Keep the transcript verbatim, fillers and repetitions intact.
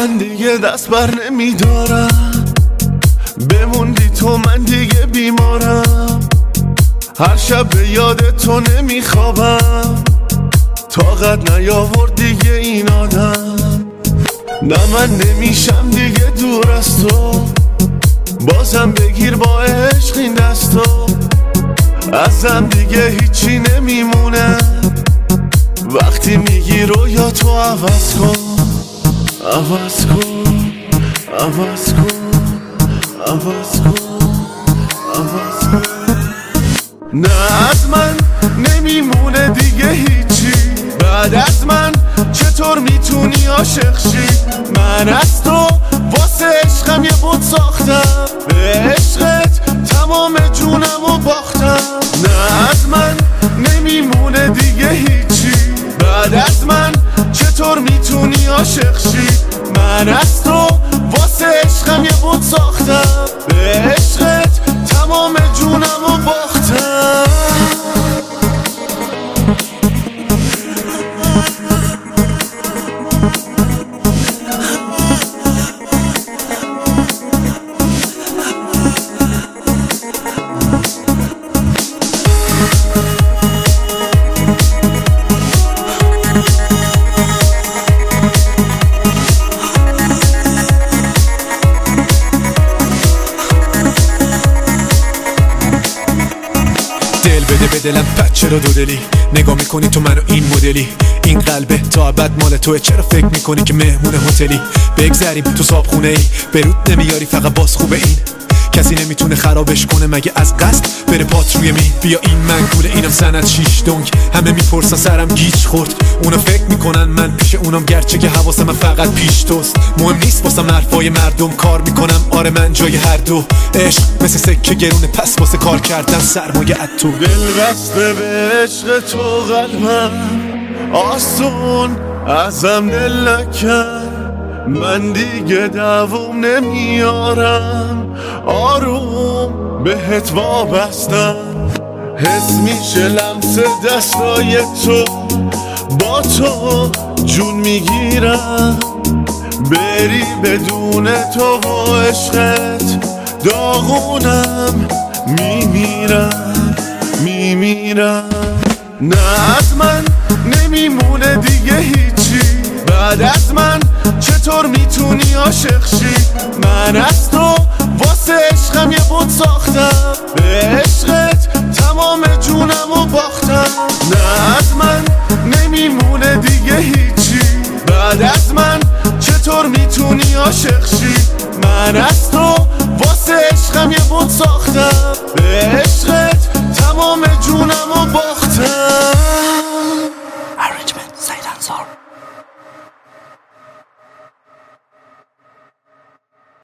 من دیگه دست بر نمیدارم، بموندی تو من دیگه بیمارم، هر شب به یاد تو نمیخوابم، طاقت نیاورد دیگه این آدم. نه من نمیشم دیگه دور از تو، بازم بگیر با عشق این دستو، ازم دیگه هیچی نمیمونه، وقتی میگی رویا تو عوض کن، عوض کن، عوض کن، عوض کن، عوض کن. نه از من نمیمونه دیگه هیچی، بعد از من چطور میتونی عاشق شی؟ من از تو واسه عشقم یه بود ساختم، به عشقت تمام جونمو باختم. نه از من نمیمونه دیگه هیچی، بعد از من چطور میتونی عاشق شی؟ من از تو واسه عشقم یه بود ساختم، به عشقت تمام جونمو باختم. بده به دلم پد چرا دو دلی نگاه میکنی تو منو این مدلی، این قلبه تا ابد مال توه، چرا فکر میکنی که مهمون هتلی؟ بگذریم تو صابخونه ای برود نمیاری فقط باز خوبه این، کسی نمیتونه خرابش کنه مگه از قصد بره پات روی می. بیا این منگوله اینم سند شیش دنگ، همه میپرسن سرم گیج خورد، اونا فکر میکنن من پیش اونم، گرچه که حواسم من فقط پیش توست. مهم نیست واسم حرفای مردم، کار میکنم آره من جای هر دو، عشق مثل سکه گرونه پس واسه کار کردن سرمایه ات تو. دل بسته به عشق تو قلبم آسون ازم دل نکن، من دیگه دووم نمیارم، آروم بهت وابستم، حس میشه لمس دستای تو، با تو جون میگیرم، بری بدون تو و عشقت داغونم، میمیرم میمیرم. نه از من نمیمونه دیگه هیچی، بعد از من چطور میتونی عاشق شی؟ من از تو واسه عشقم یه بود ساختم، به عشقت تمام جونمو باختم. نه از من نمیمونه دیگه هیچی، بعد از من چطور میتونی عاشق شی؟ من از تو واسه عشقم یه بود ساختم،